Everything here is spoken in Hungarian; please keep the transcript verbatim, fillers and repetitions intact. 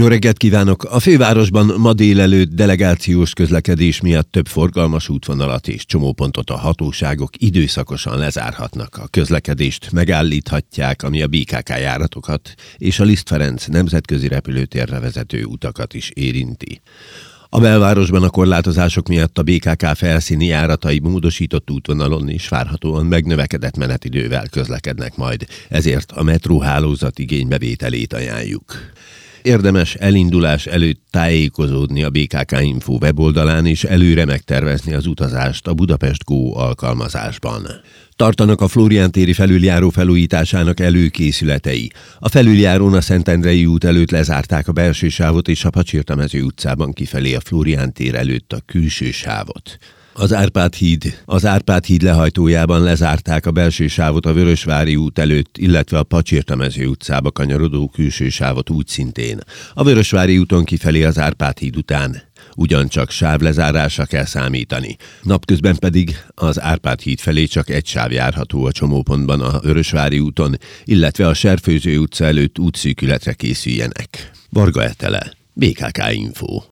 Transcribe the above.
Jó reggelt kívánok! A fővárosban ma délelőtt delegációs közlekedés miatt több forgalmas útvonalat és csomópontot a hatóságok időszakosan lezárhatnak. A közlekedést megállíthatják, ami a bé ká ká járatokat és a Liszt Ferenc nemzetközi repülőtérre vezető utakat is érinti. A belvárosban a korlátozások miatt a bé ká ká felszíni járatai módosított útvonalon és várhatóan megnövekedett menetidővel közlekednek majd, ezért a metróhálózat igénybevételét ajánljuk. Érdemes elindulás előtt tájékozódni a bé ká ká Info weboldalán és előre megtervezni az utazást a Budapest Go alkalmazásban. Tartanak a Flórián téri felüljáró felújításának előkészületei. A felüljárón a Szentendrei út előtt lezárták a belső sávot és a Pacsirtamező utcában kifelé a Flórián tér előtt a külső sávot. Az Árpád híd, az Árpád híd lehajtójában lezárták a belső sávot a Vörösvári út előtt, illetve a Pacsirtamező utcába kanyarodó külső sávot úgy szintén. A Vörösvári úton kifelé az Árpád híd után ugyancsak sávlezárásra kell számítani. Napközben pedig az Árpád híd felé csak egy sáv járható a csomópontban a Vörösvári úton, illetve a Serfőző utca előtt útszűkületre készüljenek. Varga Etele, bé ká ká Info.